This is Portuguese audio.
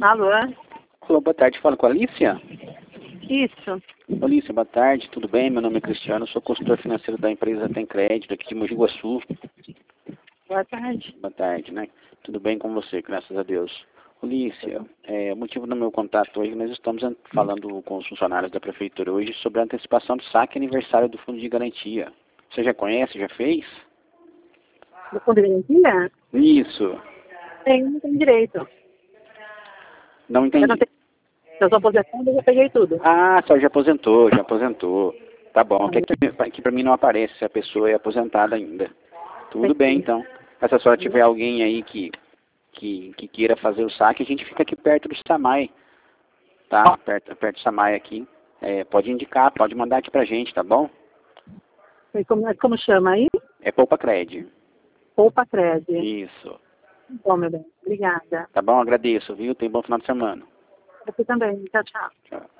Alô? Alô, boa tarde, falo com a Alicia. Isso. Alicia, boa tarde, tudo bem? Meu nome é Cristiano, sou consultor financeiro da empresa Tem Crédito, aqui de Mogi Guaçu. Boa tarde. Boa tarde, né? Tudo bem com você, graças a Deus. Alicia, o motivo do meu contato hoje, nós estamos falando com os funcionários da prefeitura hoje sobre a antecipação do saque aniversário do Fundo de Garantia. Você já conhece, já fez? Do fundo de garantia? Isso. Não tem direito. Não entendi. Eu sou aposentado e já peguei tudo. Ah, só já aposentou, já aposentou. Tá bom, que aqui pra mim não aparece se a pessoa é aposentada ainda. Tudo bem, então. Se a senhora tiver alguém aí que queira fazer o saque, a gente fica aqui perto do Samay, tá? Perto do Samay aqui. Pode indicar, pode mandar aqui pra gente, tá bom? E como chama aí? É Poupa Cred. Poupa Cred. Isso. Bom, meu bem. Obrigada. Tá bom? Agradeço, viu? Tem bom final de semana. Você também. Tchau, tchau. Tchau.